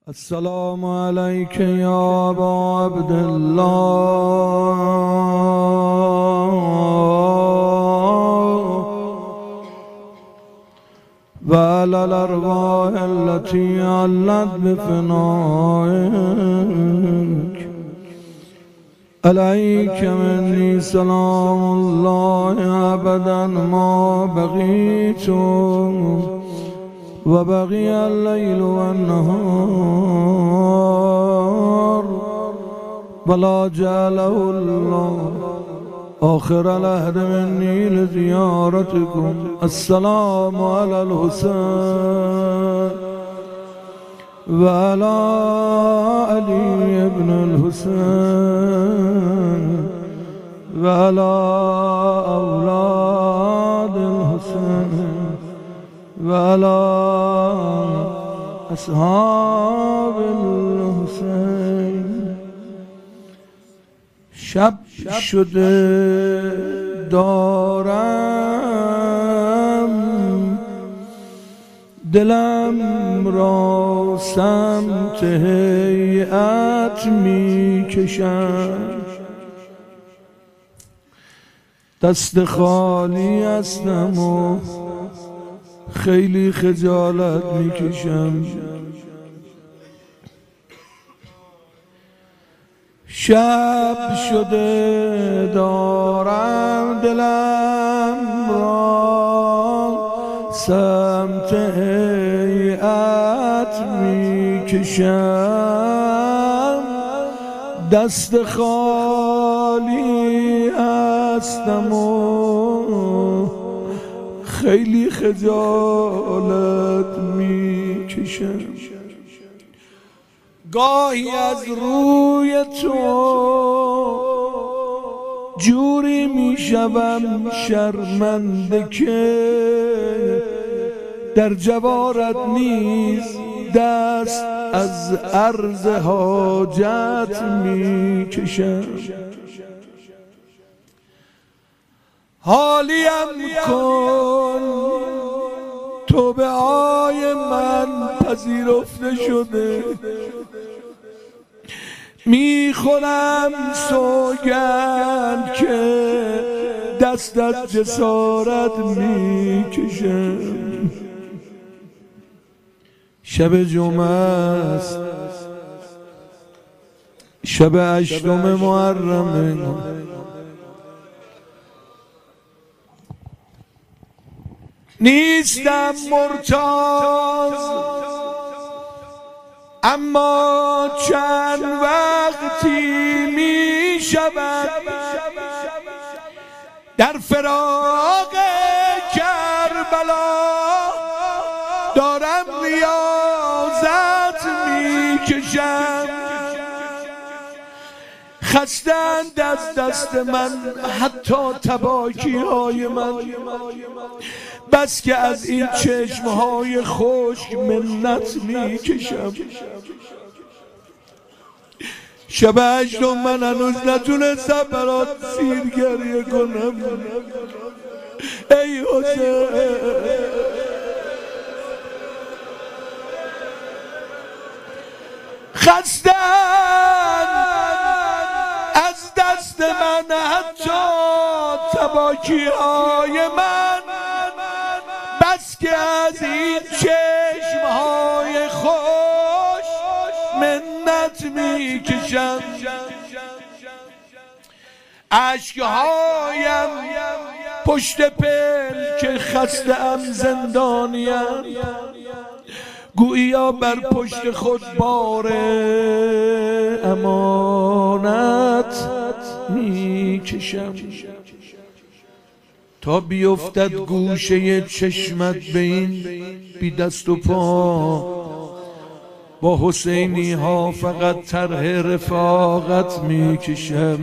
السلام عليك يا أبا عبد الله وعلى الأرواح التي علت بفنائك. عليك مني سلام الله أبدا ما بقيت وبقي الليل والنهار ولا جعله الله آخر العهد مني لزيارتكم. السلام على الحسين وعلى علي بن الحسين وعلى أولاد الحسين وعلى أصحاب الحسين. شب شده دارم دلم را سمت هیئت می کشم، دست خالی هستم و خیلی خجالت میکشم. شب شده دارم دلم را سمت هیئت میکشم، دست خالی هستم و خیلی خجالت میکشم. گاهی از روی تو جوری میشوم شرمنده که در جوارت نیز دست از عرض حاجت میکشم. حالیم کن توبه های من پذیرفته شده، میخورم سوگند که دست از جسارت میکشم. شب جمعه است، شب 8 محرم، نیستم مرتاض اما چند وقتی می شود در فراق کربلا دارم ریاضت می کشم. خستند از دست من حتی تباکی های من، بس که از این چشمهای خشک منت می کشم. شب 8 من هنوز نتونستم برات سیر گریه کنم. ای حسین خستند از دست من حتی تباکی های من، بس که از این چشمهای خوش منت میکشم. اشکهایم پشت پلک خسته ام زندانیم، گوییا بر پشت خود بار امانت میکشم. تا بیفتد گوشه چشمت به این بی دست و پا، با حسینی ها فقط طرح رفاقت میکشم.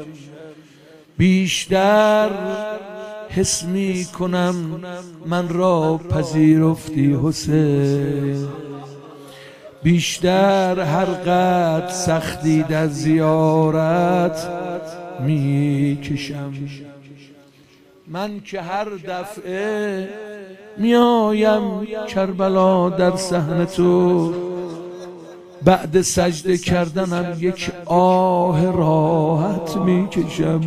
بیشتر حس میکنم من را پذیرفتی حسین، بیشتر هر قدر سختی در زیارت میکشم. من که هر دفعه میایم کربلا در صحن تو، بعد سجده کردنم یک آه راحت میکشم.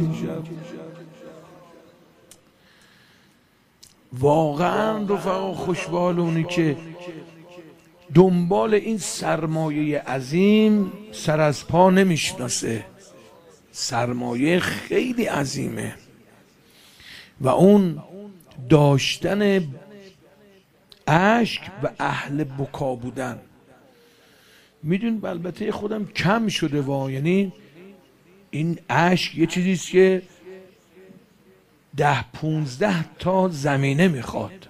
واقعا رفقا خوشبال اونی که دنبال این سرمایه عظیم سر از پا نمیشناسه. سرمایه خیلی عظیمه و اون داشتن اشک و اهل بکا بودن. میدون البته خودم کم شده یعنی این اشک یه چیزیست که 10-15 تا زمینه میخواد،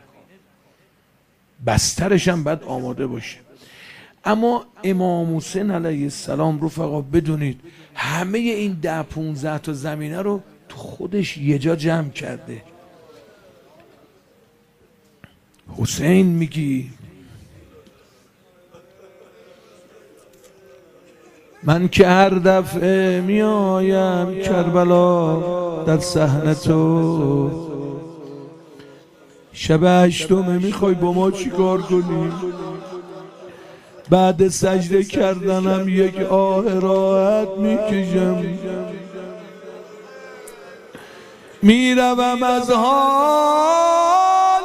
بسترش هم باید آماده باشه. اما امام حسین علیه السلام رفقا بدونید همه این 10-15 تا زمینه رو تو خودش یه جا جمع کرده. حسین میگی من که هر دفعه میایم کربلا در صحنه تو، شب 8 میخوای با ما چیکار کنی؟ بعد سجده کردنم یک آه راحت میکشم. میروم از حال،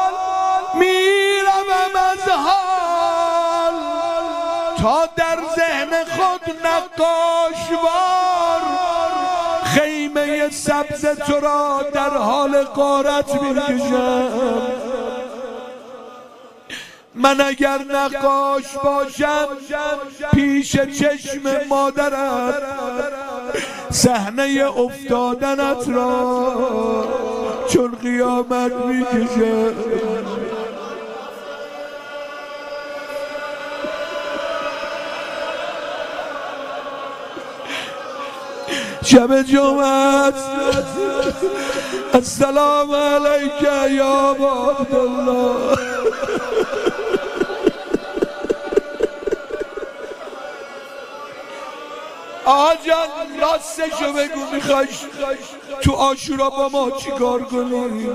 میروم از حال تا در ذهن خود نقاشوار خیمه سبز تو را در حال غارت میکشم. من اگر نقاش باشم پیش چشم مادرت صحنه افتادنت را چون قیامت میکشم. شب جمعه السلام علیک یا ابا عبدالله. آقا جان راستشو بگو میخوای تو عاشورا با ما چیکار کنی؟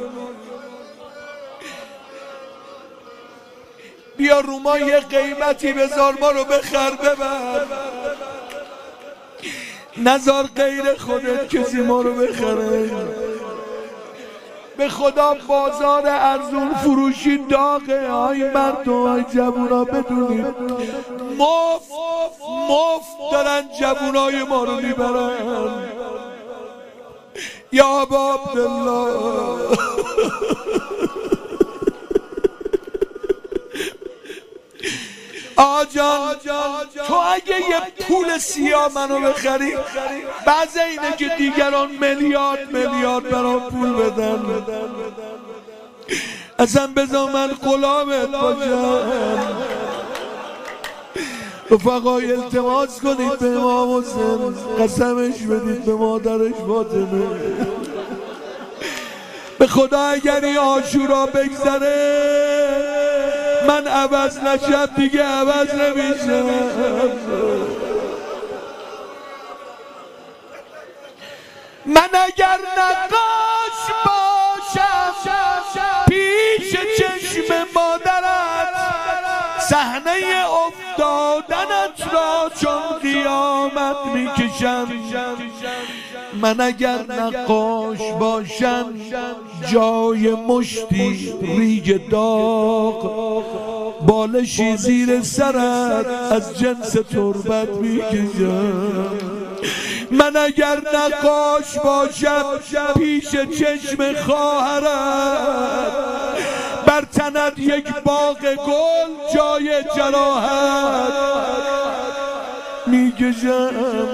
بیا رو ما یه قیمتی بذار ما رو بخر ببر، نذار غیر خودت کسی ما رو بخره. به خدا بازار ارزون فروشی داغه. های مردم های جوونا بدونید مفت دارن جوونای ما رو میبرن. یا ابا عبدالله آجان تو اگه یه پول سیاه منو بخری بعض اینه که دیگران میلیارد برام پول بدن. اصلا بذار من غلامت باشم. رفقای التماس کنید به امام حسین، قسمش بدید به مادرش فاطمه. به خدا اگر این عاشورا بگذره من عوض نشم دیگه عوض نمیشم. من اگر نقاش باشم پیش چشم مادرت صحنه افتادنت را چون قیامت میکشم. من اگر نقاش باشم جای مشتی ریگ داغ بالشی زیر سرت از جنس تربت میکشم. من اگر نقاش باشم پیش چشم خواهرت بر تنت یک باغ گل جای جراحت میکشم.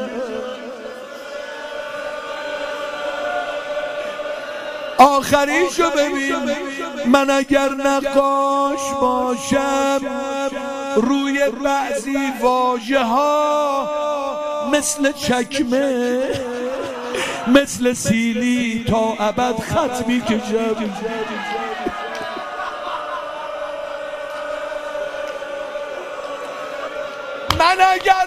آخریشو ببین. من اگر نقاش باشم روی بعضی واژه ها مثل چکمه مثل سیلی تا ابد خط میکشم. من اگر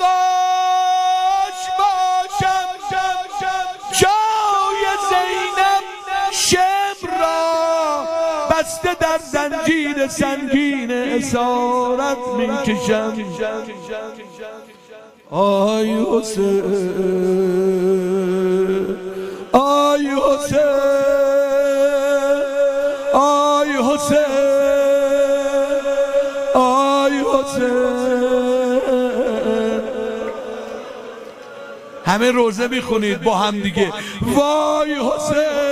نقاش باشم جای زینب شمر را بسته در زنجیر سنگین اسارت میکشم. آی حسین، آی حسین، آی حسین، آی حسین. همه روزه میخونید با هم دیگه. وای حسین،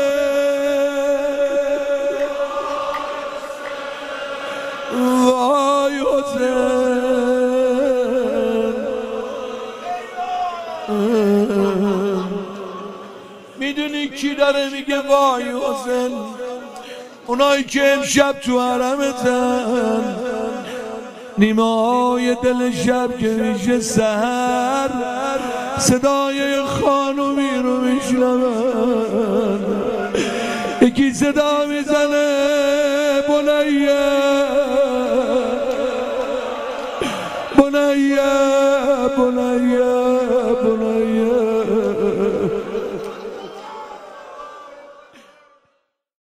وای حسین. میدونی کی داره میگه وای حسین؟ اونایی که امشب تو حرمتن، نیمه های دل شب که میشه سحر، صدای خانومی رو میشنون. یکی صدا میزنه بنیه بنیه بنیه